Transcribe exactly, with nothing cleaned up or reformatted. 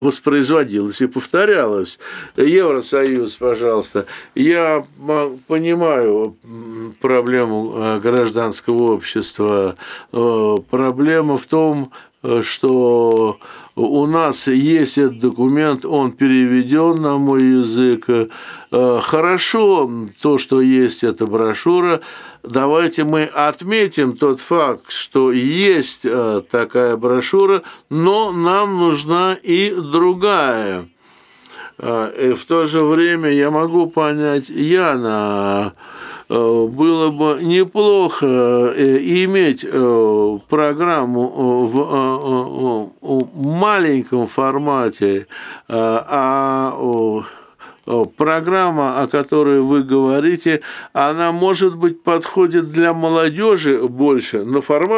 воспроизводилось и повторялось. Евросоюз, пожалуйста. Я понимаю проблему гражданского общества. Проблема в том, что у нас есть этот документ, он переведен на мой язык. Хорошо то, что есть эта брошюра. Давайте мы отметим тот факт, что есть такая брошюра, но нам нужна и другая. И в то же время я могу понять Яна. Было бы неплохо иметь программу в маленьком формате, а программа, о которой вы говорите, она, может быть, подходит для молодежи больше, но формат